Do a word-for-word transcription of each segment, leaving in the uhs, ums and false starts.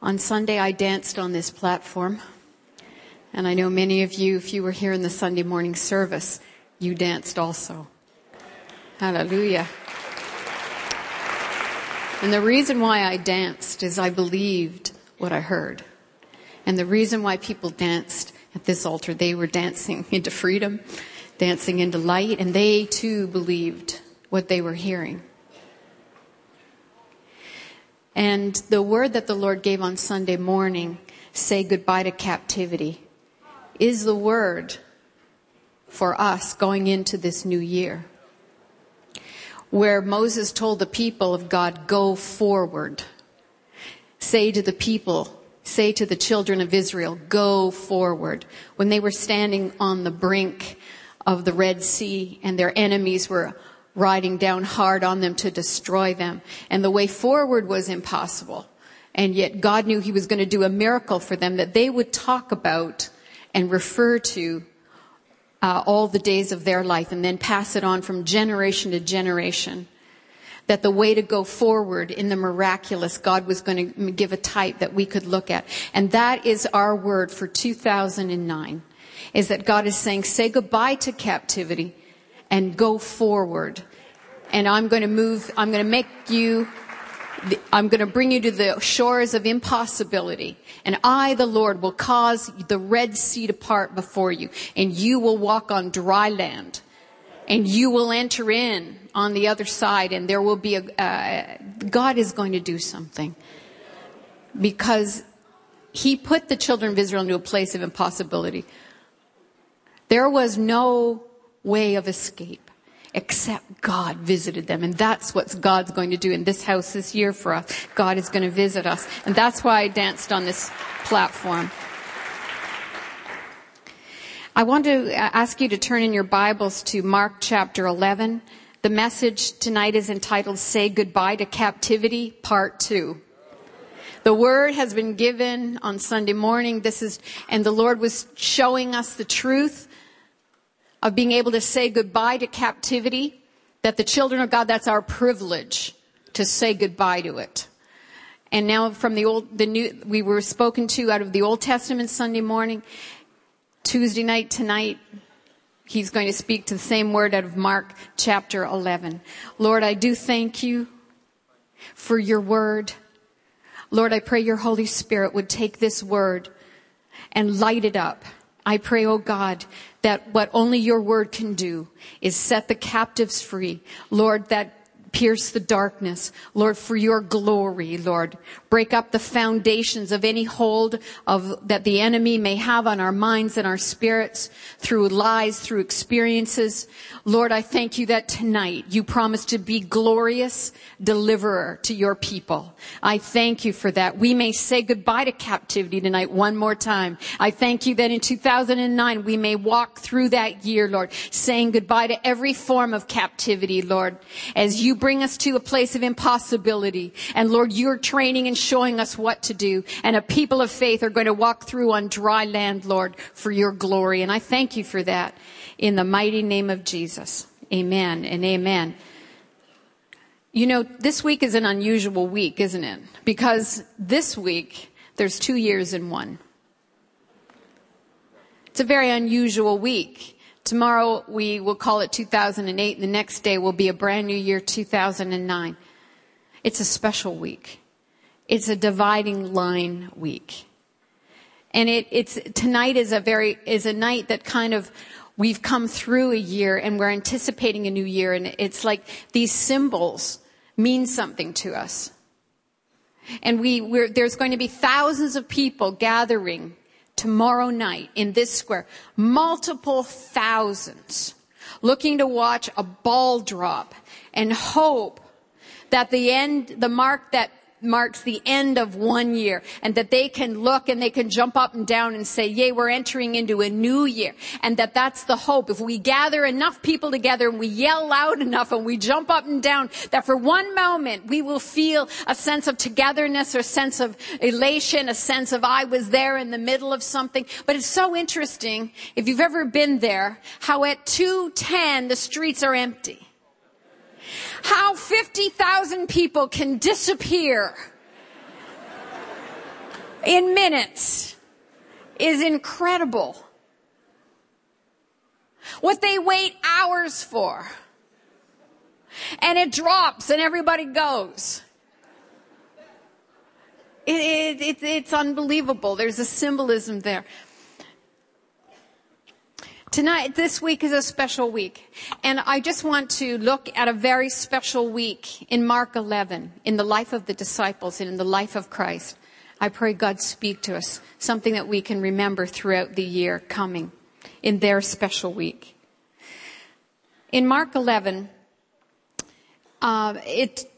On Sunday, I danced on this platform. And I know many of you, if you were here in the Sunday morning service, you danced also. Hallelujah. And the reason why I danced is I believed what I heard. And the reason why people danced at this altar, they were dancing into freedom, dancing into light, and they too believed what they were hearing. And the word that the Lord gave on Sunday morning, say goodbye to captivity, is the word for us going into this new year. Where Moses told the people of God, go forward. Say to the people, say to the children of Israel, go forward. When they were standing on the brink of the Red Sea and their enemies were riding down hard on them to destroy them. And the way forward was impossible. And yet God knew he was going to do a miracle for them that they would talk about and refer to uh, all the days of their life and then pass it on from generation to generation. That the way to go forward in the miraculous, God was going to give a type that we could look at. And that is our word for two thousand nine, is that God is saying, say goodbye to captivity and go forward. And I'm going to move, I'm going to make you, I'm going to bring you to the shores of impossibility. And I, the Lord, will cause the Red Sea to part before you. And you will walk on dry land. And you will enter in on the other side. And there will be a, uh, God is going to do something. Because he put the children of Israel into a place of impossibility. There was no way of escape except God visited them. And that's what God's going to do in this house this year for us. God is going to visit us. And that's why I danced on this platform. I want to ask you to turn in your Bibles to Mark chapter eleven. The message tonight is entitled, Say Goodbye to Captivity, Part two. The word has been given on Sunday morning. This is, and the Lord was showing us the truth of being able to say goodbye to captivity, that the children of God, that's our privilege to say goodbye to it. And now from the old, the new, we were spoken to out of the Old Testament Sunday morning. Tuesday night, tonight, he's going to speak to the same word out of Mark chapter eleven. Lord, I do thank you for your word. Lord, I pray your Holy Spirit would take this word and light it up. I pray, oh God, that what only your word can do is set the captives free. Lord, that pierce the darkness. Lord, for your glory, Lord. Break up the foundations of any hold of that the enemy may have on our minds and our spirits through lies, through experiences. Lord, I thank you that tonight you promise to be glorious deliverer to your people. I thank you for that. We may say goodbye to captivity tonight one more time. I thank you that in two thousand nine we may walk through that year, Lord, saying goodbye to every form of captivity, Lord, as you bring us to a place of impossibility. And Lord, you're training and showing us what to do. And a people of faith are going to walk through on dry land, Lord, for your glory. And I thank you for that in the mighty name of Jesus. Amen and amen. You know, this week is an unusual week, isn't it? Because this week, there's two years in one. It's a very unusual week. Tomorrow we will call it two thousand eight, and the next day will be a brand new year, two thousand nine. It's a special week. It's a dividing line week. And it, it's, tonight is a very, is a night that kind of, we've come through a year and we're anticipating a new year, and it's like these symbols mean something to us. And we, we're, there's going to be thousands of people gathering tomorrow night in this square, multiple thousands, looking to watch a ball drop and hope that the end, the mark that marks the end of one year, and that they can look and they can jump up and down and say, yay, we're entering into a new year. And that that's the hope. If we gather enough people together and we yell loud enough and we jump up and down, that for one moment we will feel a sense of togetherness or a sense of elation, a sense of I was there in the middle of something. But it's so interesting, if you've ever been there, how at two ten the streets are empty. How fifty thousand people can disappear in minutes is incredible. What they wait hours for. And it drops and everybody goes. It, it, it, it's unbelievable. There's a symbolism there. Tonight, this week is a special week. And I just want to look at a very special week in Mark eleven, in the life of the disciples and in the life of Christ. I pray God speak to us, something that we can remember throughout the year coming in their special week. In Mark eleven, uh, it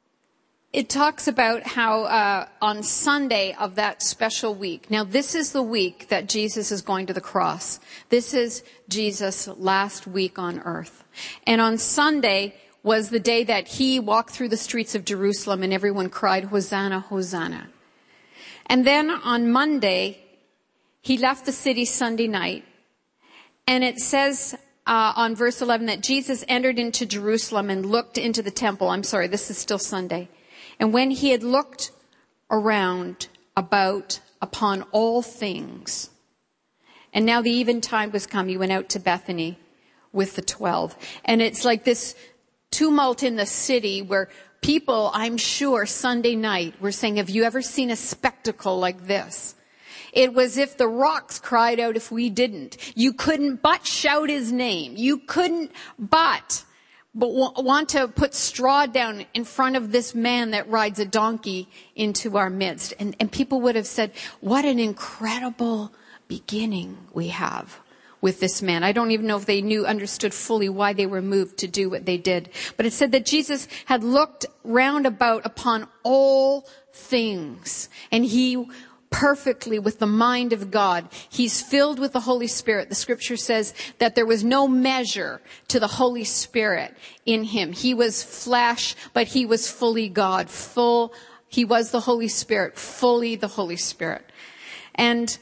It talks about how uh, on Sunday of that special week. Now, this is the week that Jesus is going to the cross. This is Jesus' last week on earth. And on Sunday was the day that he walked through the streets of Jerusalem and everyone cried, Hosanna, Hosanna. And then on Monday, he left the city Sunday night. And it says uh, on verse eleven that Jesus entered into Jerusalem and looked into the temple. I'm sorry, this is still Sunday. And when he had looked around about upon all things, and now the eventide was come, he went out to Bethany with the twelve. And it's like this tumult in the city where people, I'm sure, Sunday night were saying, have you ever seen a spectacle like this? It was if the rocks cried out if we didn't. You couldn't but shout his name. You couldn't but... but want to put straw down in front of this man that rides a donkey into our midst. And, and people would have said, what an incredible beginning we have with this man. I don't even know if they knew, understood fully why they were moved to do what they did. But it said that Jesus had looked round about upon all things, and he perfectly with the mind of God. He's filled with the Holy Spirit. The scripture says that there was no measure to the Holy Spirit in him. He was flesh, but he was fully God. Full, he was the Holy Spirit, fully the Holy Spirit. And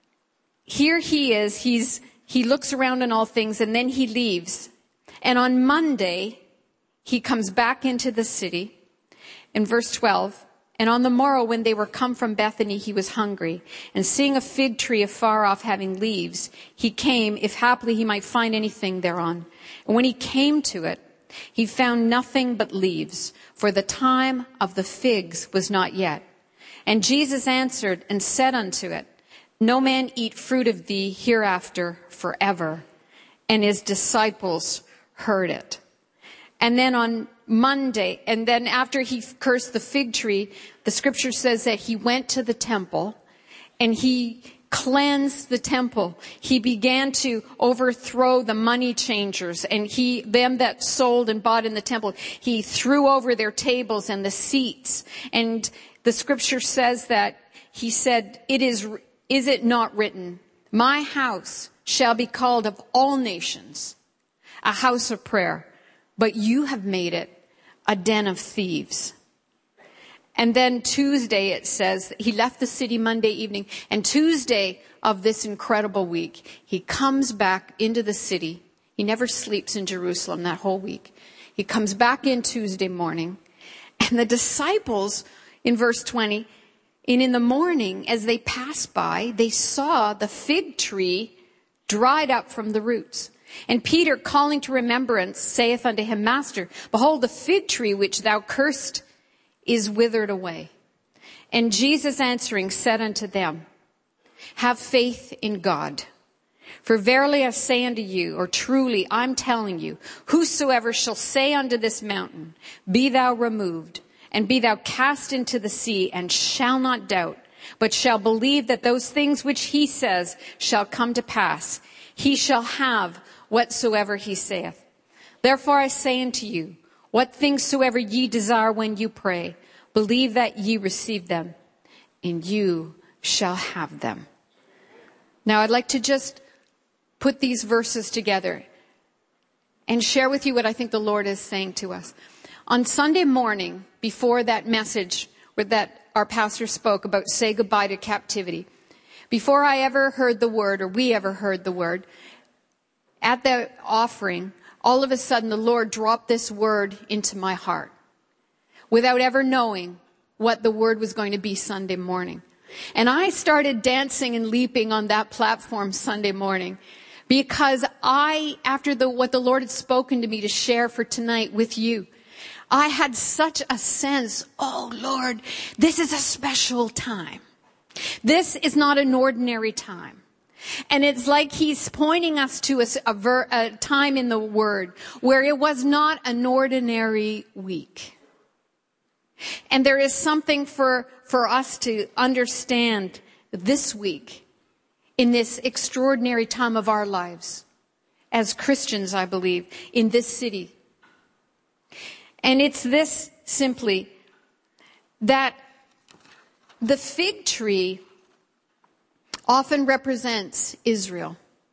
here he is, he's, he looks around on all things and then he leaves. And on Monday, he comes back into the city. In verse twelve, and on the morrow, when they were come from Bethany, he was hungry. And seeing a fig tree afar off having leaves, he came, if haply he might find anything thereon. And when he came to it, he found nothing but leaves, for the time of the figs was not yet. And Jesus answered and said unto it, no man eat fruit of thee hereafter forever. And his disciples heard it. And then on Monday, and then after he cursed the fig tree, the scripture says that he went to the temple and he cleansed the temple. He began to overthrow the money changers and he, them that sold and bought in the temple, he threw over their tables and the seats. And the scripture says that he said, it is, is it not written, my house shall be called of all nations a house of prayer, but you have made it a den of thieves. And then Tuesday it says he left the city Monday evening, and Tuesday of this incredible week, he comes back into the city. He never sleeps in Jerusalem that whole week. He comes back in Tuesday morning, and the disciples in verse twenty, and in the morning as they passed by, they saw the fig tree dried up from the roots. And Peter, calling to remembrance, saith unto him, Master, behold, the fig tree which thou cursed is withered away. And Jesus answering said unto them, have faith in God. For verily I say unto you, or truly I'm telling you, whosoever shall say unto this mountain, be thou removed, and be thou cast into the sea, and shall not doubt, but shall believe that those things which he says shall come to pass, he shall have whatsoever he saith. Therefore I say unto you, what things soever ye desire when you pray, believe that ye receive them, and you shall have them. Now I'd like to just put these verses together and share with you what I think the Lord is saying to us. On Sunday morning, before that message that our pastor spoke about say goodbye to captivity, before I ever heard the word, or we ever heard the word, at the offering, all of a sudden the Lord dropped this word into my heart without ever knowing what the word was going to be Sunday morning. And I started dancing and leaping on that platform Sunday morning because I, after the, what the Lord had spoken to me to share for tonight with you, I had such a sense, oh Lord, this is a special time. This is not an ordinary time. And it's like he's pointing us to a, a, ver, a time in the Word where it was not an ordinary week. And there is something for, for us to understand this week in this extraordinary time of our lives as Christians, I believe, in this city. And it's this simply, that the fig tree often represents Israel.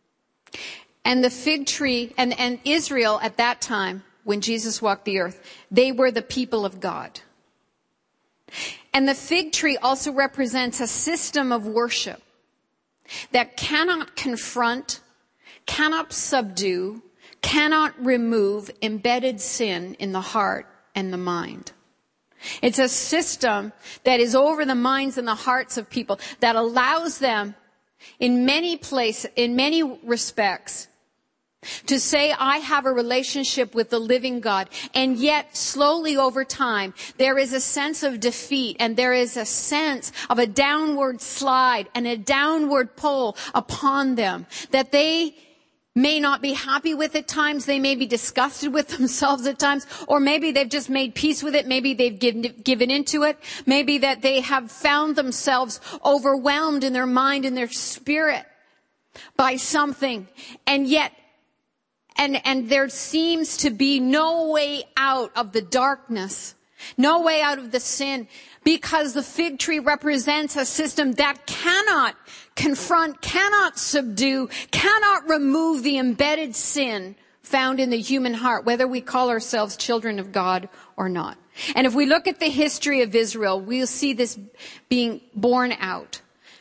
And the fig tree, and, and Israel at that time, when Jesus walked the earth, they were the people of God. And the fig tree also represents a system of worship that cannot confront, cannot subdue, cannot remove embedded sin in the heart and the mind. It's a system that is over the minds and the hearts of people that allows them in many places, in many respects, to say, I have a relationship with the living God. And yet, slowly over time, there is a sense of defeat and there is a sense of a downward slide and a downward pull upon them that they may not be happy with at times. They may be disgusted with themselves at times, or maybe they've just made peace with it. Maybe they've given, given into it. Maybe that they have found themselves overwhelmed in their mind and their spirit by something. And yet, and, and there seems to be no way out of the darkness, no way out of the sin, because the fig tree represents a system that cannot confront, cannot subdue, cannot remove the embedded sin found in the human heart, whether we call ourselves children of God or not. And if we look at the history of Israel, we'll see this being borne out.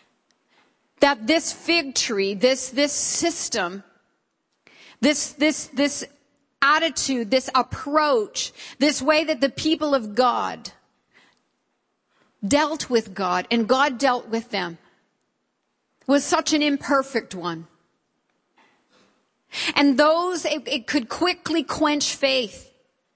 That this fig tree, this, this system, this, this, this attitude, this approach, this way that the people of God dealt with God and God dealt with them was such an imperfect one. And those, it, it could quickly quench faith.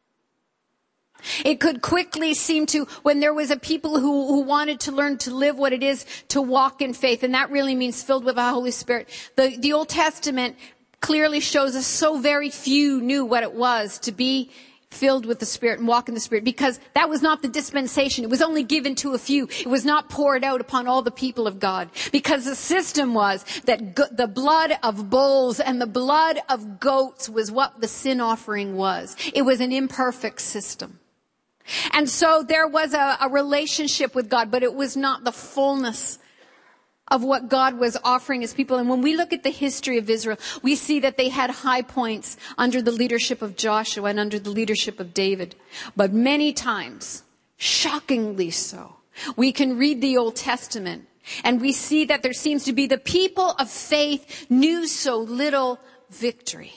It could quickly seem to, when there was a people who, who wanted to learn to live what it is to walk in faith, and that really means filled with the Holy Spirit. The, the Old Testament clearly shows us so very few knew what it was to be filled with the Spirit and walk in the Spirit, because that was not the dispensation. It was only given to a few. It was not poured out upon all the people of God, because the system was that go- the blood of bulls and the blood of goats was what the sin offering was. It was an imperfect system. And so there was a, a relationship with God, but it was not the fullness of what God was offering his people. And when we look at the history of Israel, we see that they had high points under the leadership of Joshua and under the leadership of David. But many times, shockingly so, we can read the Old Testament and we see that there seems to be the people of faith knew so little victory.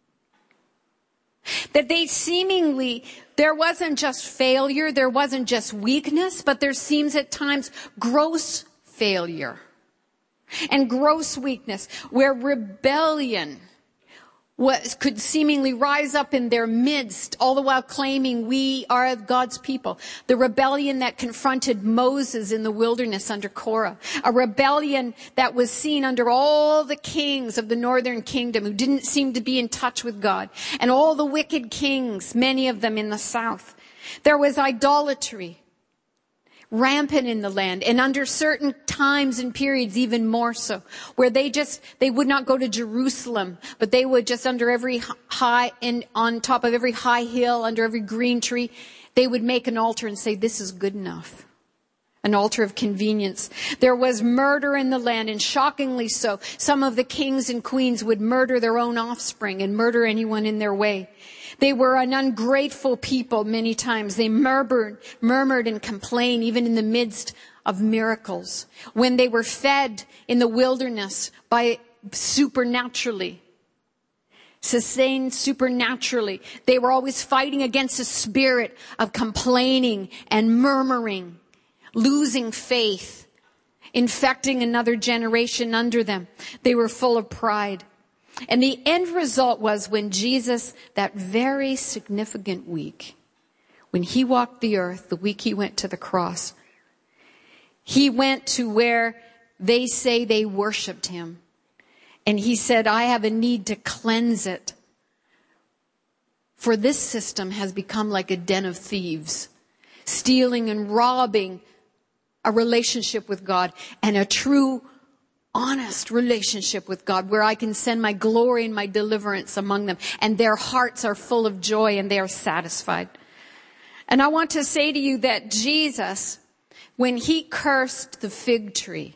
That they seemingly, there wasn't just failure, there wasn't just weakness, but there seems at times gross failure and gross weakness, where rebellion was, could seemingly rise up in their midst, all the while claiming we are God's people. The rebellion that confronted Moses in the wilderness under Korah. A rebellion that was seen under all the kings of the northern kingdom who didn't seem to be in touch with God. And all the wicked kings, many of them in the south. There was idolatry rampant in the land, and under certain times and periods even more so, where they just, they would not go to Jerusalem, but they would just under every high, and on top of every high hill, under every green tree, they would make an altar and say, this is good enough. An altar of convenience. There was murder in the land, and shockingly so, some of the kings and queens would murder their own offspring and murder anyone in their way. They were an ungrateful people many times. They murmured, murmured and complained even in the midst of miracles. When they were fed in the wilderness by supernaturally, sustained supernaturally, they were always fighting against a spirit of complaining and murmuring, losing faith, infecting another generation under them. They were full of pride. And the end result was when Jesus, that very significant week, when he walked the earth, the week he went to the cross, he went to where they say they worshiped him. And he said, I have a need to cleanse it. For this system has become like a den of thieves, stealing and robbing a relationship with God and a true, honest relationship with God where I can send my glory and my deliverance among them. And their hearts are full of joy and they are satisfied. And I want to say to you that Jesus, when he cursed the fig tree,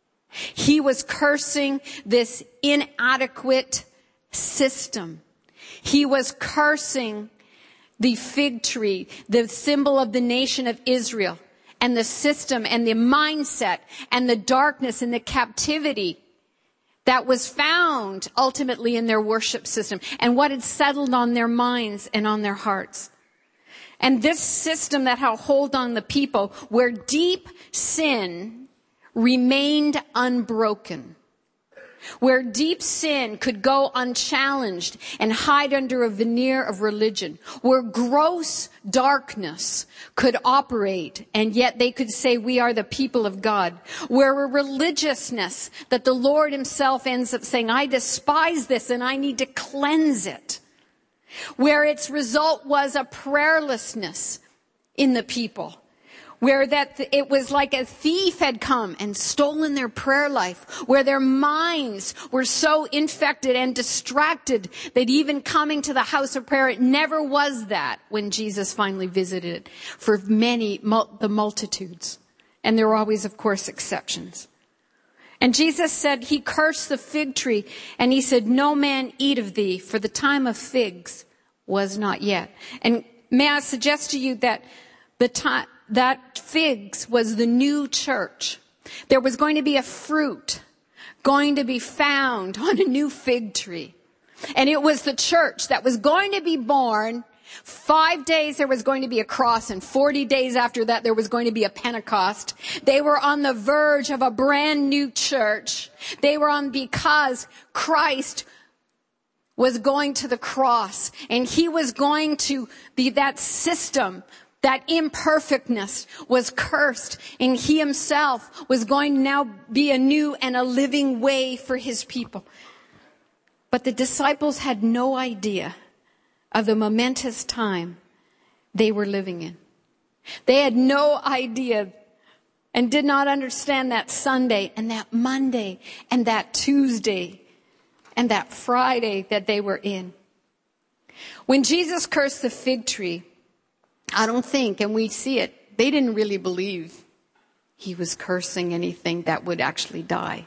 he was cursing this inadequate system. He was cursing the fig tree, the symbol of the nation of Israel, and the system and the mindset and the darkness and the captivity that was found ultimately in their worship system and what had settled on their minds and on their hearts. And this system that had hold on the people where deep sin remained unbroken, where deep sin could go unchallenged and hide under a veneer of religion, where gross darkness could operate and yet they could say we are the people of God, where a religiousness that the Lord himself ends up saying, I despise this and I need to cleanse it, where its result was a prayerlessness in the people, where that it was like a thief had come and stolen their prayer life, where their minds were so infected and distracted that even coming to the house of prayer, it never was that when Jesus finally visited it for many, the multitudes. And there were always, of course, exceptions. And Jesus said, he cursed the fig tree and he said, no man eat of thee, for the time of figs was not yet. And may I suggest to you that the time, that figs was the new church. There was going to be a fruit going to be found on a new fig tree. And it was the church that was going to be born. Five days there was going to be a cross, and forty days after that there was going to be a Pentecost. They were on the verge of a brand new church. They were on because Christ was going to the cross, and he was going to be that system. That imperfectness was cursed, and he himself was going to now be a new and a living way for his people. But the disciples had no idea of the momentous time they were living in. They had no idea and did not understand that Sunday and that Monday and that Tuesday and that Friday that they were in. When Jesus cursed the fig tree, I don't think, and we see it, they didn't really believe he was cursing anything that would actually die.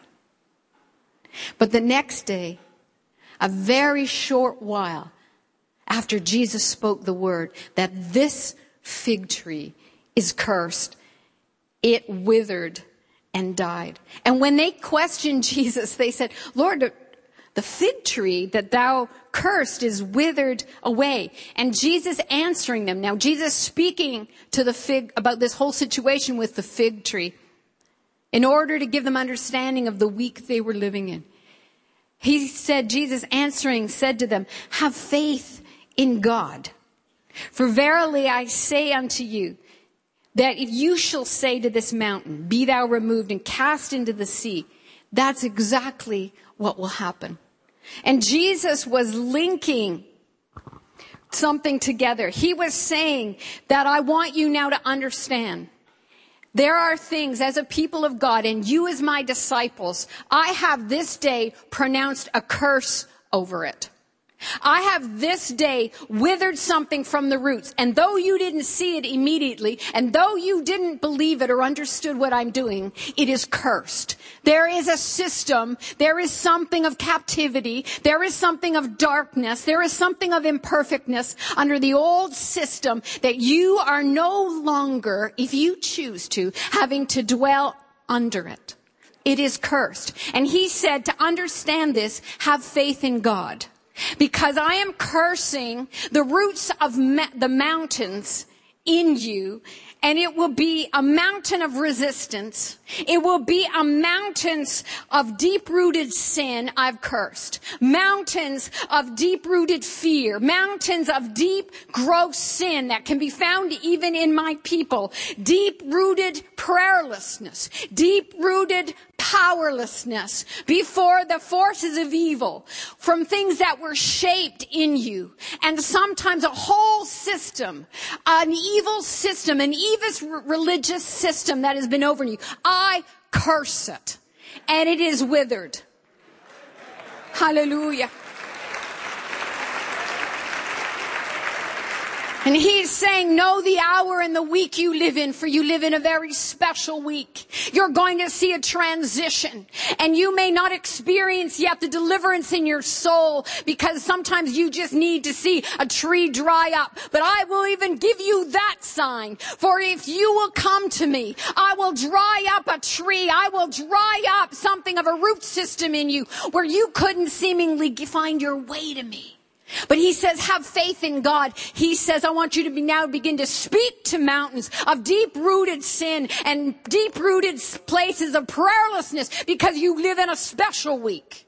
But the next day, a very short while after Jesus spoke the word that this fig tree is cursed, it withered and died. And when they questioned Jesus, they said, Lord, the fig tree that thou cursed is withered away. And Jesus answering them. Now, Jesus speaking to the fig, about this whole situation with the fig tree, in order to give them understanding of the week they were living in. He said, Jesus answering said to them, have faith in God. For verily I say unto you, that if you shall say to this mountain, be thou removed and cast into the sea, that's exactly what will happen. And Jesus was linking something together. He was saying that I want you now to understand. There are things as a people of God, and you as my disciples, I have this day pronounced a curse over it. I have this day withered something from the roots. And though you didn't see it immediately, and though you didn't believe it or understood what I'm doing, it is cursed. There is a system. There is something of captivity. There is something of darkness. There is something of imperfectness under the old system that you are no longer, if you choose to, having to dwell under it. It is cursed. And he said, to understand this, have faith in God. Because I am cursing the roots of ma- the mountains in you, And it will be a mountain of resistance. It will be a mountains of deep-rooted sin I've cursed. Mountains of deep-rooted fear. Mountains of deep, gross sin that can be found even in my people. Deep-rooted prayerlessness. Deep-rooted powerlessness before the forces of evil, from things that were shaped in you, and sometimes a whole system, an evil system, an evil religious system that has been over you. I curse it, and it is withered. Hallelujah. And he's saying, know the hour and the week you live in, for you live in a very special week. You're going to see a transition. And you may not experience yet the deliverance in your soul, because sometimes you just need to see a tree dry up. But I will even give you that sign. For if you will come to me, I will dry up a tree. I will dry up something of a root system in you where you couldn't seemingly find your way to me. But he says, have faith in God. He says, I want you to be now begin to speak to mountains of deep-rooted sin and deep-rooted places of prayerlessness, because you live in a special week.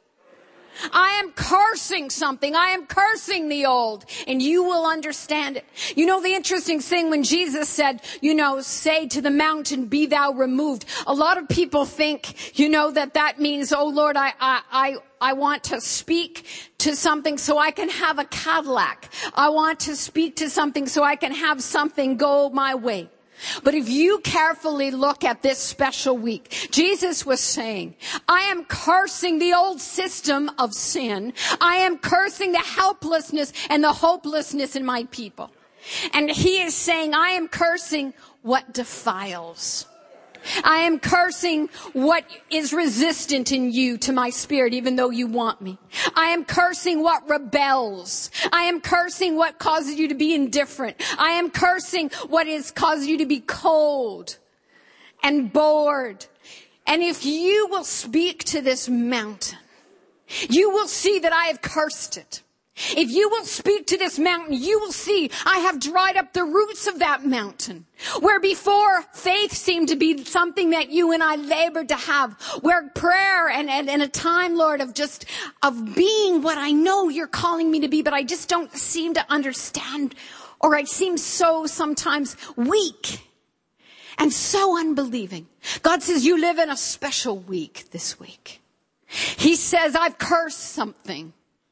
I am cursing something. I am cursing the old, and you will understand it. You know, the interesting thing when Jesus said, you know, say to the mountain, be thou removed. A lot of people think, you know, that that means, oh Lord, I, I, I, I want to speak to something so I can have a Cadillac. I want to speak to something so I can have something go my way. But if you carefully look at this special week, Jesus was saying, I am cursing the old system of sin. I am cursing the helplessness and the hopelessness in my people. And he is saying, I am cursing what defiles. I am cursing what is resistant in you to my spirit, even though you want me. I am cursing what rebels. I am cursing what causes you to be indifferent. I am cursing what is causes you to be cold and bored. And if you will speak to this mountain, you will see that I have cursed it. If you will speak to this mountain, you will see I have dried up the roots of that mountain. Where before faith seemed to be something that you and I labored to have. Where prayer and, and, and a time, Lord, of just, of being what I know you're calling me to be, but I just don't seem to understand, or I seem so sometimes weak and so unbelieving. God says you live in a special week this week. He says, I've cursed something.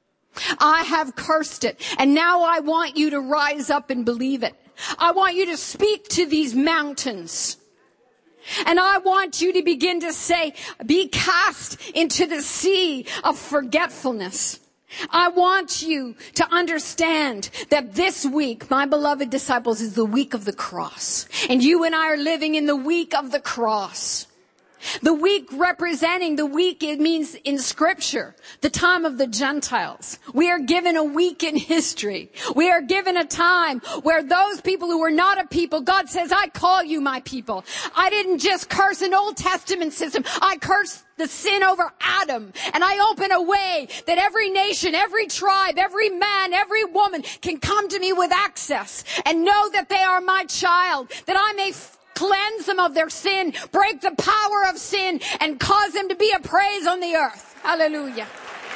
I have cursed it, and now I want you to rise up and believe it. I want you to speak to these mountains. And I want you to begin to say, be cast into the sea of forgetfulness. I want you to understand that this week, my beloved disciples, is the week of the cross. And you and I are living in the week of the cross. The week representing the week, it means in Scripture, the time of the Gentiles. We are given a week in history. We are given a time where those people who were not a people, God says, I call you my people. I didn't just curse an Old Testament system. I cursed the sin over Adam. And I open a way that every nation, every tribe, every man, every woman can come to me with access and know that they are my child, that I may f- cleanse them of their sin, break the power of sin, and cause them to be a praise on the earth. Hallelujah.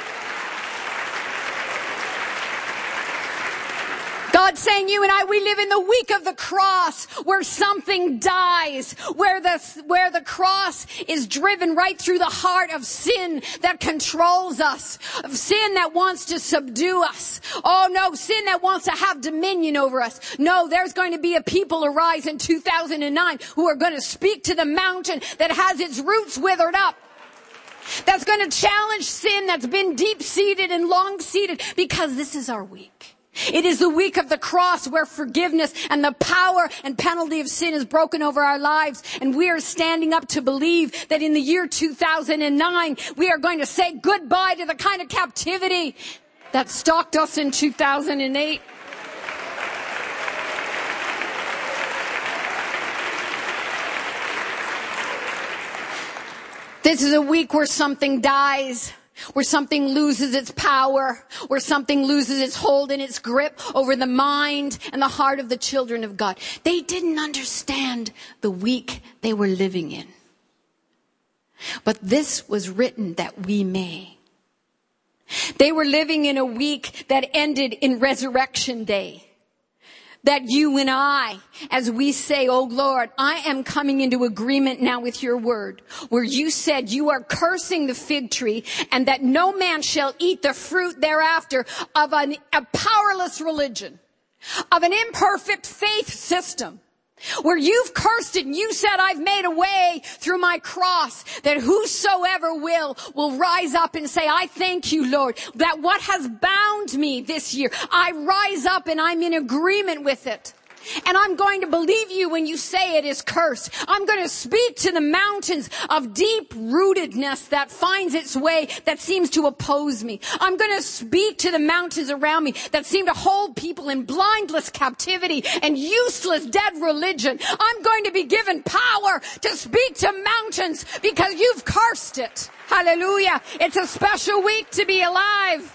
God's saying you and I, we live in the week of the cross, where something dies, where the, where the cross is driven right through the heart of sin that controls us, of sin that wants to subdue us. Oh no, sin that wants to have dominion over us. No, there's going to be a people arise in two thousand nine who are going to speak to the mountain that has its roots withered up. That's going to challenge sin that's been deep-seated and long-seated, because this is our week. It is the week of the cross, where forgiveness and the power and penalty of sin is broken over our lives. And we are standing up to believe that in the year two thousand nine, we are going to say goodbye to the kind of captivity that stalked us in two thousand eight. This is a week where something dies. where something loses its power, where something loses its hold and its grip over the mind and the heart of the children of God. They didn't understand the week they were living in. But this was written that we may. They were living in a week that ended in Resurrection Day. That you and I, as we say, oh Lord, I am coming into agreement now with your word, where you said you are cursing the fig tree and that no man shall eat the fruit thereafter of an, a powerless religion, of an imperfect faith system. Where you've cursed it and you said, I've made a way through my cross that whosoever will, will rise up and say, I thank you, Lord, that what has bound me this year, I rise up and I'm in agreement with it. And I'm going to believe you when you say it is cursed. I'm going to speak to the mountains of deep rootedness that finds its way, that seems to oppose me. I'm going to speak to the mountains around me that seem to hold people in blindless captivity and useless dead religion. I'm going to be given power to speak to mountains because you've cursed it. Hallelujah. It's a special week to be alive.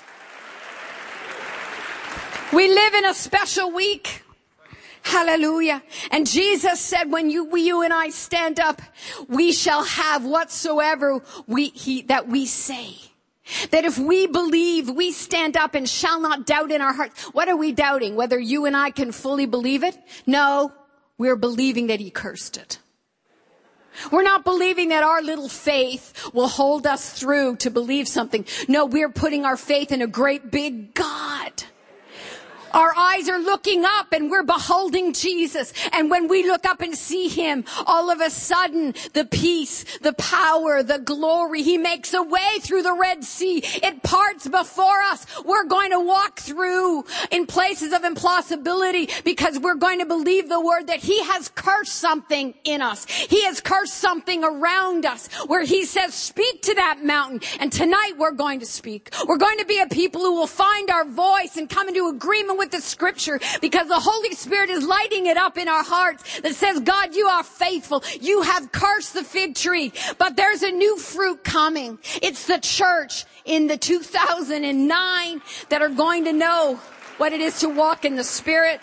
We live in a special week. Hallelujah. And Jesus said, when you, you and I stand up, we shall have whatsoever we, he, that we say. That if we believe, we stand up and shall not doubt in our hearts. What are we doubting? Whether you and I can fully believe it? No, we're believing that he cursed it. We're not believing that our little faith will hold us through to believe something. No, we're putting our faith in a great big God. Our eyes are looking up and we're beholding Jesus. And when we look up and see him, all of a sudden, the peace, the power, the glory, he makes a way through the Red Sea. It parts before us. We're going to walk through in places of impossibility because we're going to believe the word that he has cursed something in us. He has cursed something around us where he says, speak to that mountain. And tonight we're going to speak. We're going to be a people who will find our voice and come into agreement with with the scripture because the Holy Spirit is lighting it up in our hearts that says, God, you are faithful. You have cursed the fig tree, but there's a new fruit coming. It's the church in the two thousand nine that are going to know what it is to walk in the Spirit.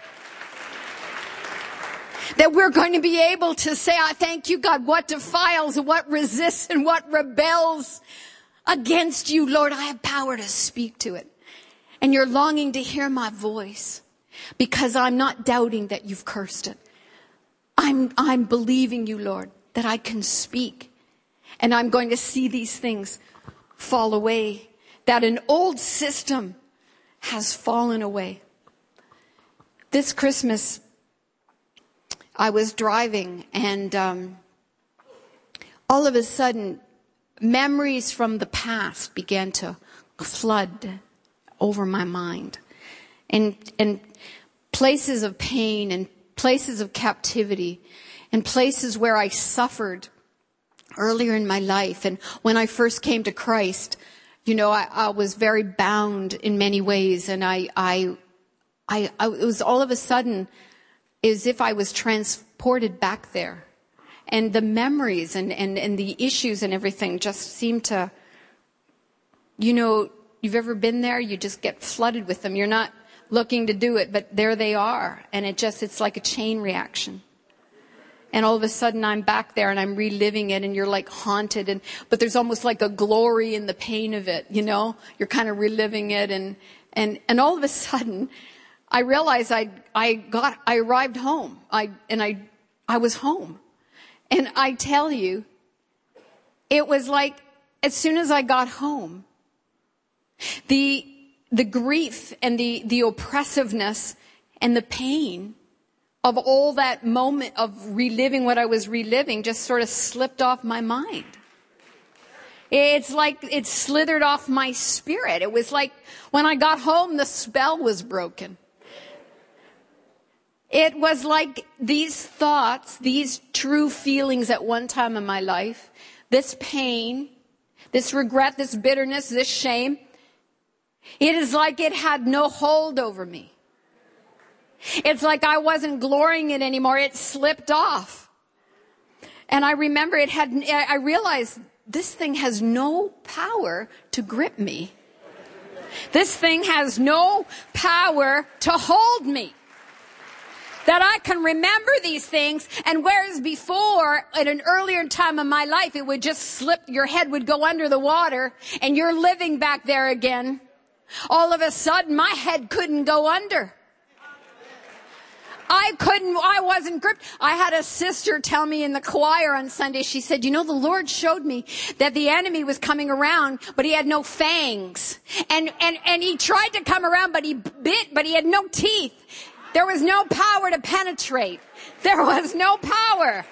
That we're going to be able to say, I thank you, God, what defiles and what resists and what rebels against you, Lord. I have power to speak to it. And you're longing to hear my voice because I'm not doubting that you've cursed it. I'm, I'm believing you, Lord, that I can speak and I'm going to see these things fall away, that an old system has fallen away. This Christmas, I was driving and um, all of a sudden, memories from the past began to flood over my mind, and and places of pain and places of captivity and places where I suffered earlier in my life. And when I first came to Christ, you know, I, I was very bound in many ways, and I, I, I, I, it was all of a sudden as if I was transported back there, and the memories and and and the issues and everything just seemed to, you know. You've ever been there? You just get flooded with them. You're not looking to do it, but there they are. And it just, it's like a chain reaction. And all of a sudden I'm back there and I'm reliving it and you're like haunted. And, but there's almost like a glory in the pain of it, you know? You're kind of reliving it. And, and, and all of a sudden I realized I, I got, I arrived home. I, and I, I was home. And I tell you, it was like as soon as I got home, The, the grief and the, the oppressiveness and the pain of all that moment of reliving what I was reliving just sort of slipped off my mind. It's like it slithered off my spirit. It was like when I got home, the spell was broken. It was like these thoughts, these true feelings at one time in my life, this pain, this regret, this bitterness, this shame, it is like it had no hold over me. It's like I wasn't glorying in it anymore. It slipped off. And I remember it had, I realized this thing has no power to grip me. This thing has no power to hold me. That I can remember these things, and whereas before, at an earlier time of my life, it would just slip, your head would go under the water, and you're living back there again. All of a sudden, my head couldn't go under. I couldn't, I wasn't gripped. I had a sister tell me in the choir on Sunday, she said, you know, the Lord showed me that the enemy was coming around, but he had no fangs. And, and, and he tried to come around, but he bit, but he had no teeth. There was no power to penetrate. There was no power.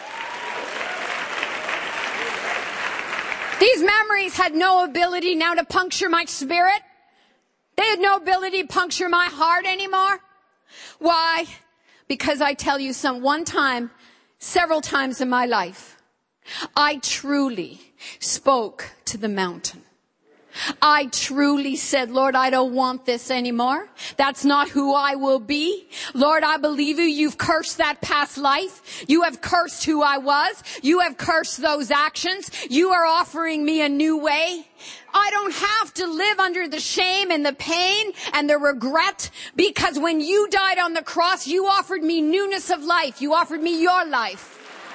These memories had no ability now to puncture my spirit. They had no ability to puncture my heart anymore. Why? Because I tell you some, one time, several times in my life, I truly spoke to the mountain. I truly said, Lord, I don't want this anymore. That's not who I will be. Lord, I believe you. You've cursed that past life. You have cursed who I was. You have cursed those actions. You are offering me a new way. I don't have to live under the shame and the pain and the regret, because when you died on the cross, you offered me newness of life. You offered me your life.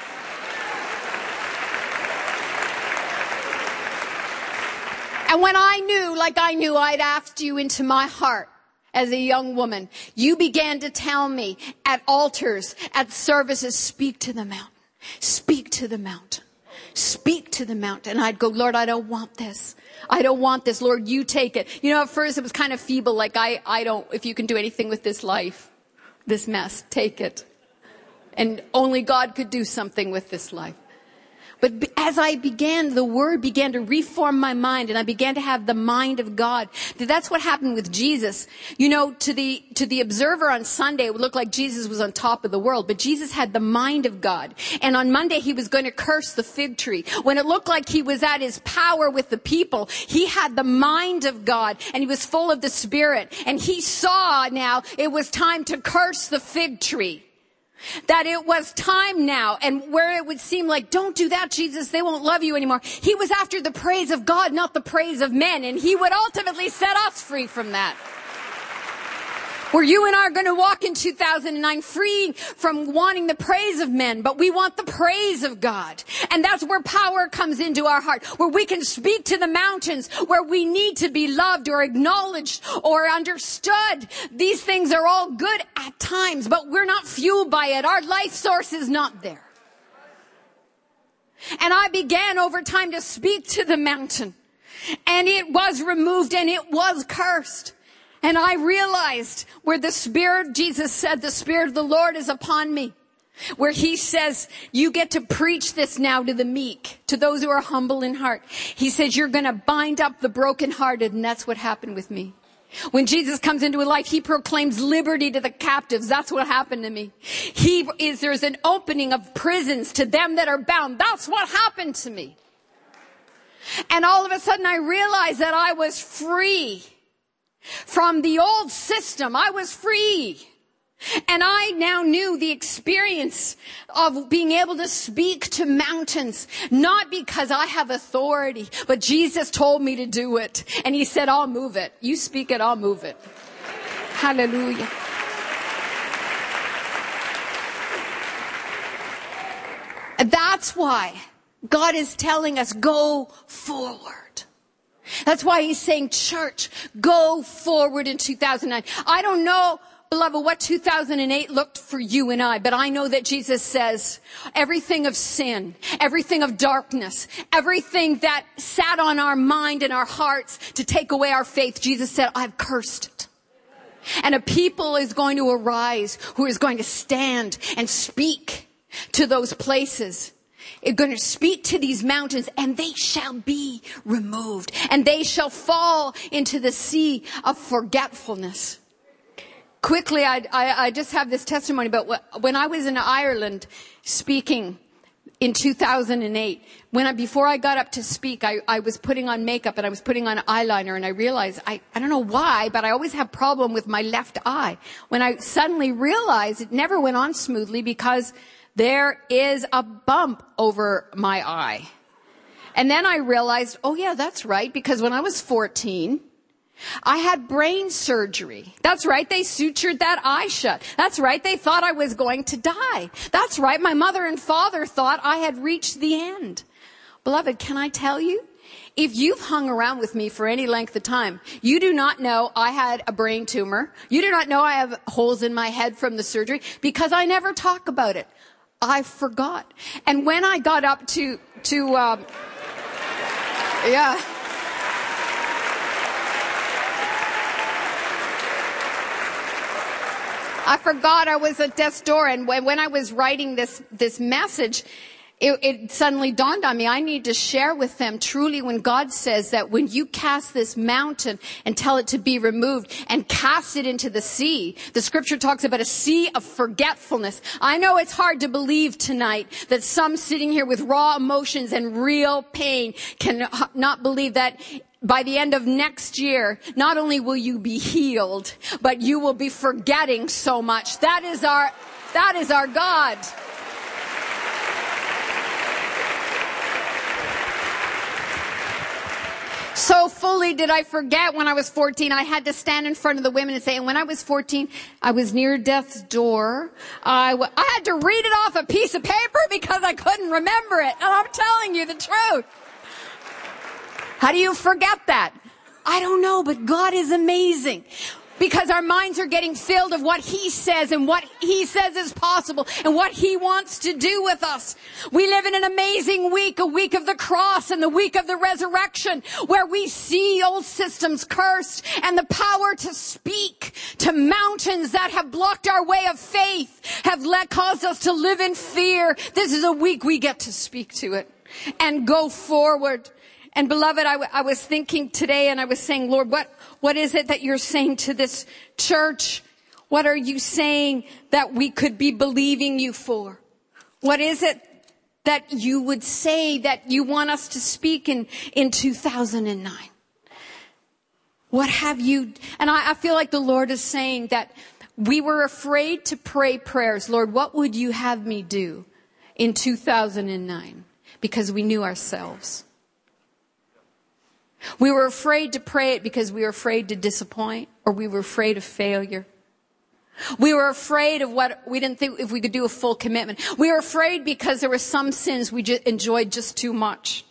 And when I knew, like I knew I'd asked you into my heart as a young woman, you began to tell me at altars, at services, speak to the mountain, speak to the mountain, speak to the mountain. And I'd go, Lord, I don't want this. I don't want this. Lord, you take it. You know, at first it was kind of feeble, like I, I don't, if you can do anything with this life, this mess, take it. And only God could do something with this life. But as I began, the word began to reform my mind, and I began to have the mind of God. That's what happened with Jesus. You know, to the, to the observer on Sunday, it would look like Jesus was on top of the world, but Jesus had the mind of God. And on Monday, he was going to curse the fig tree. When it looked like he was at his power with the people, he had the mind of God, and he was full of the Spirit. And he saw now it was time to curse the fig tree. That it was time now, and where it would seem like, don't do that, Jesus, they won't love you anymore. He was after the praise of God, not the praise of men, and he would ultimately set us free from that. Where you and I are going to walk in two thousand nine free from wanting the praise of men, but we want the praise of God. And that's where power comes into our heart, where we can speak to the mountains, where we need to be loved or acknowledged or understood. These things are all good at times, but we're not fueled by it. Our life source is not there. And I began over time to speak to the mountain, and it was removed and it was cursed. And I realized where the Spirit, Jesus said, the Spirit of the Lord is upon me. Where he says, you get to preach this now to the meek, to those who are humble in heart. He says, you're going to bind up the brokenhearted, and that's what happened with me. When Jesus comes into a life, he proclaims liberty to the captives. That's what happened to me. He is, there's an opening of prisons to them that are bound. That's what happened to me. And all of a sudden I realized that I was free. From the old system, I was free. And I now knew the experience of being able to speak to mountains, not because I have authority, but Jesus told me to do it. And he said, I'll move it. You speak it, I'll move it. Hallelujah. That's why God is telling us, go forward. That's why he's saying, church, go forward in two thousand nine. I don't know, beloved, what two thousand eight looked for you and I, but I know that Jesus says everything of sin, everything of darkness, everything that sat on our mind and our hearts to take away our faith, Jesus said, I've cursed it. And a people is going to arise who is going to stand and speak to those places. It's going to speak to these mountains, and they shall be removed, and they shall fall into the sea of forgetfulness. Quickly, I, I, I just have this testimony about what, when I was in Ireland speaking in two thousand eight, when I, before I got up to speak, I, I was putting on makeup and I was putting on eyeliner, and I realized, I, I don't know why, but I always have problem with my left eye. When I suddenly realized it never went on smoothly because there is a bump over my eye. And then I realized, oh yeah, that's right, because when I was fourteen, I had brain surgery. That's right, they sutured that eye shut. That's right, they thought I was going to die. That's right, my mother and father thought I had reached the end. Beloved, can I tell you? If you've hung around with me for any length of time, you do not know I had a brain tumor. You do not know I have holes in my head from the surgery because I never talk about it. I forgot. And when I got up to, to, um, yeah. I forgot I was at death's door, and when, when I was writing this, this message, It, it suddenly dawned on me, I need to share with them truly when God says that when you cast this mountain and tell it to be removed and cast it into the sea, the scripture talks about a sea of forgetfulness. I know it's hard to believe tonight that some sitting here with raw emotions and real pain can not believe that by the end of next year, not only will you be healed, but you will be forgetting so much. That is our, that is our God. So fully did I forget when I was fourteen, I had to stand in front of the women and say, and when I was fourteen, I was near death's door. I, w- I had to read it off a piece of paper because I couldn't remember it. And I'm telling you the truth. How do you forget that? I don't know, but God is amazing. Because our minds are getting filled of what He says and what He says is possible and what He wants to do with us. We live in an amazing week, a week of the cross and the week of the resurrection, where we see old systems cursed and the power to speak to mountains that have blocked our way of faith, have let, caused us to live in fear. This is a week we get to speak to it and go forward. And beloved, I, w- I was thinking today and I was saying, Lord, what, what is it that you're saying to this church? What are you saying that we could be believing you for? What is it that you would say that you want us to speak in, in two thousand nine? What have you, and I, I feel like the Lord is saying that we were afraid to pray prayers. Lord, what would you have me do in two thousand nine? Because we knew ourselves. We were afraid to pray it because we were afraid to disappoint, or we were afraid of failure. We were afraid of what we didn't think if we could do a full commitment. We were afraid because there were some sins we just enjoyed just too much.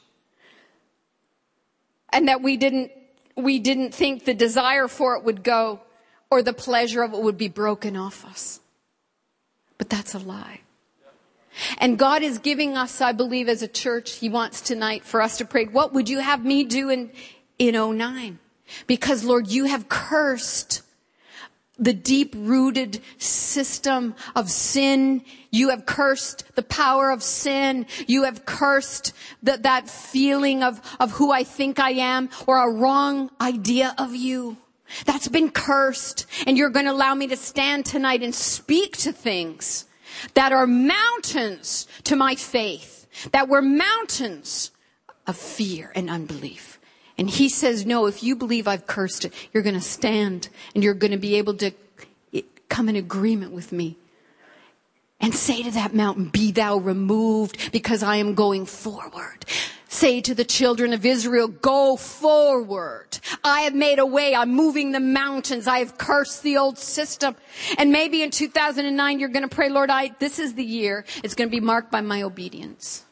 And that we didn't, we didn't think the desire for it would go, or the pleasure of it would be broken off us. But that's a lie. And God is giving us, I believe, as a church, He wants tonight for us to pray, what would you have me do in, in oh nine? Because, Lord, you have cursed the deep-rooted system of sin. You have cursed the power of sin. You have cursed the, that feeling of, of who I think I am, or a wrong idea of you. That's been cursed. And you're going to allow me to stand tonight and speak to things that are mountains to my faith, that were mountains of fear and unbelief. And He says, no, if you believe I've cursed it, you're going to stand and you're going to be able to come in agreement with me and say to that mountain, be thou removed, because I am going forward. Say to the children of Israel, go forward. I have made a way. I'm moving the mountains. I have cursed the old system. And maybe in two thousand nine, you're going to pray, Lord, I, this is the year. It's going to be marked by my obedience.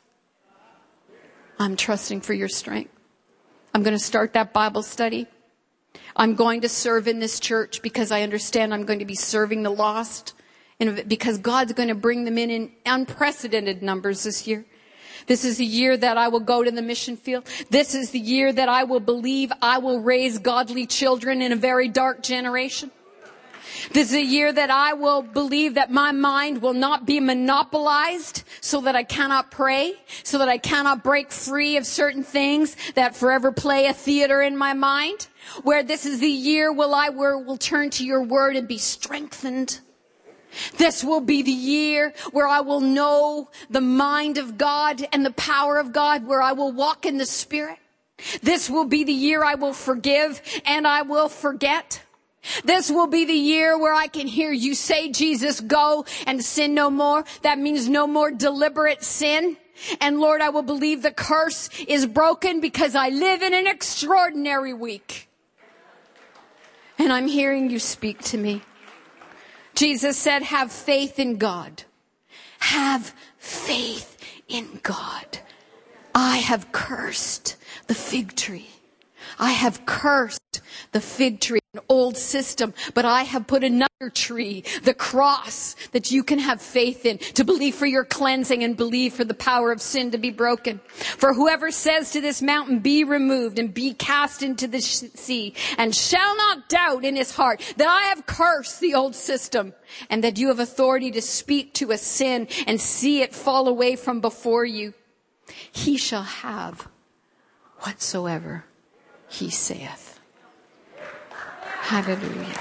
I'm trusting for your strength. I'm going to start that Bible study. I'm going to serve in this church because I understand I'm going to be serving the lost, and because God's going to bring them in in unprecedented numbers this year. This is the year that I will go to the mission field. This is the year that I will believe I will raise godly children in a very dark generation. This is a year that I will believe that my mind will not be monopolized so that I cannot pray, so that I cannot break free of certain things that forever play a theater in my mind. Where this is the year will I will, will turn to your word and be strengthened. This will be the year where I will know the mind of God and the power of God, where I will walk in the Spirit. This will be the year I will forgive and I will forget. This will be the year where I can hear you say, Jesus, go and sin no more. That means no more deliberate sin. And Lord, I will believe the curse is broken because I live in an extraordinary week. And I'm hearing you speak to me. Jesus said, have faith in God. Have faith in God. I have cursed the fig tree. I have cursed the fig tree, an old system, but I have put another tree, the cross, that you can have faith in, to believe for your cleansing and believe for the power of sin to be broken. For whoever says to this mountain, be removed and be cast into the sea, and shall not doubt in his heart that I have cursed the old system, and that you have authority to speak to a sin and see it fall away from before you, he shall have whatsoever he saith. Hallelujah.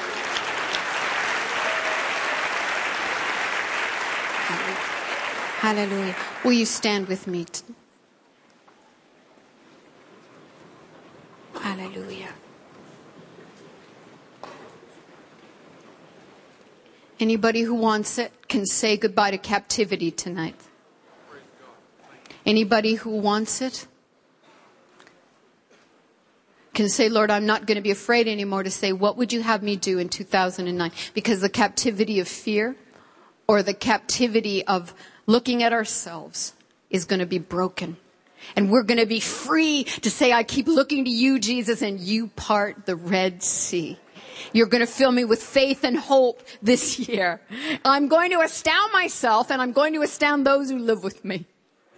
Hallelujah. Will you stand with me? Hallelujah. Anybody who wants it can say goodbye to captivity tonight. Anybody who wants it can say, Lord, I'm not going to be afraid anymore to say, what would you have me do in two thousand nine? Because the captivity of fear or the captivity of looking at ourselves is going to be broken. And we're going to be free to say, I keep looking to you, Jesus, and you part the Red Sea. You're going to fill me with faith and hope this year. I'm going to astound myself, and I'm going to astound those who live with me.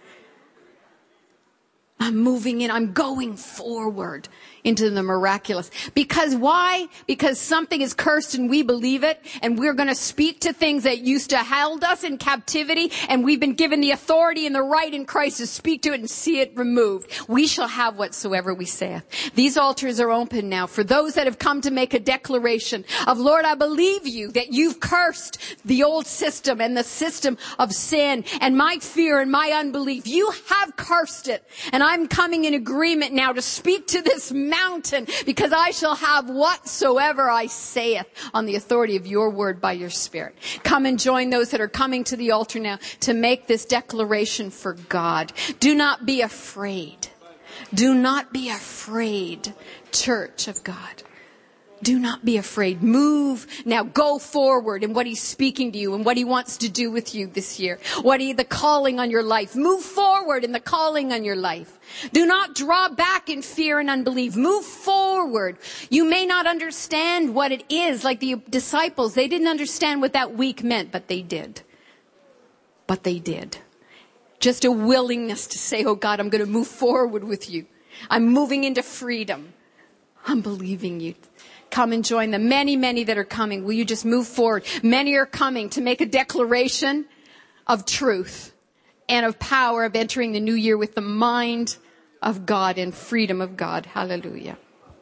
I'm moving in. I'm going forward into the miraculous. Because why? Because something is cursed and we believe it. And we're going to speak to things that used to hold us in captivity. And we've been given the authority and the right in Christ to speak to it and see it removed. We shall have whatsoever we saith. These altars are open now for those that have come to make a declaration of, Lord, I believe you that you've cursed the old system and the system of sin and my fear and my unbelief. You have cursed it. And I'm coming in agreement now to speak to this mountain, because I shall have whatsoever I saith on the authority of your word by your Spirit. Come and join those that are coming to the altar now to make this declaration for God. Do not be afraid. Do not be afraid, church of God. Do not be afraid. Move now. Go forward in what he's speaking to you and what he wants to do with you this year. What he, the calling on your life. Move forward in the calling on your life. Do not draw back in fear and unbelief. Move forward. You may not understand what it is, like the disciples. They didn't understand what that week meant, but they did. But they did. Just a willingness to say, oh God, I'm going to move forward with you. I'm moving into freedom. I'm believing you. Come and join the many, many that are coming. Will you just move forward? Many are coming to make a declaration of truth and of power of entering the new year with the mind of God and freedom of God. Hallelujah.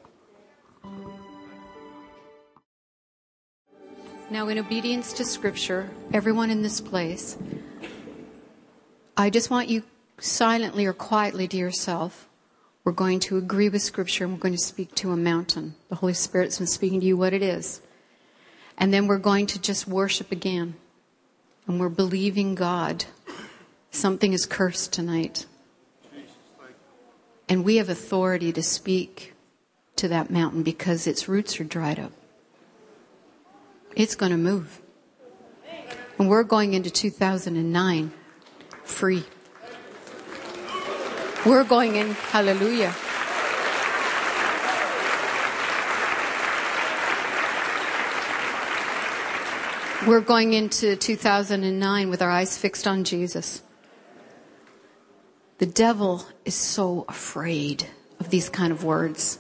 Now, in obedience to Scripture, everyone in this place, I just want you silently or quietly to yourself. We're going to agree with Scripture and we're going to speak to a mountain. The Holy Spirit's been speaking to you what it is. And then we're going to just worship again. And we're believing God. Something is cursed tonight. And we have authority to speak to that mountain because its roots are dried up. It's going to move. And we're going into two thousand nine free. We're going in, hallelujah. We're going into two thousand nine with our eyes fixed on Jesus. The devil is so afraid of these kind of words.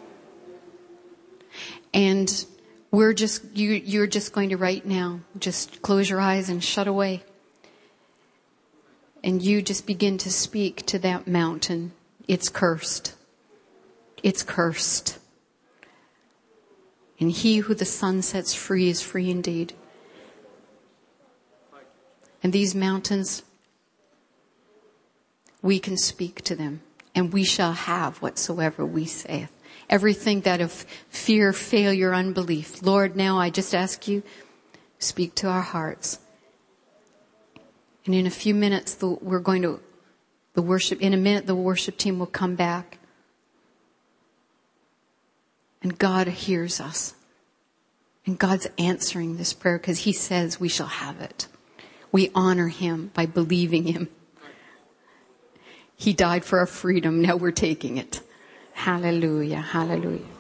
And we're just, you, you're just going to right now, just close your eyes and shut away. And you just begin to speak to that mountain. It's cursed. It's cursed. And he who the Son sets free is free indeed. And these mountains, we can speak to them. And we shall have whatsoever we saith. Everything that of fear, failure, unbelief. Lord, now I just ask you, speak to our hearts. And in a few minutes, we're going to The worship, in a minute, the worship team will come back. And God hears us. And God's answering this prayer because he says we shall have it. We honor him by believing him. He died for our freedom. Now we're taking it. Hallelujah. Hallelujah.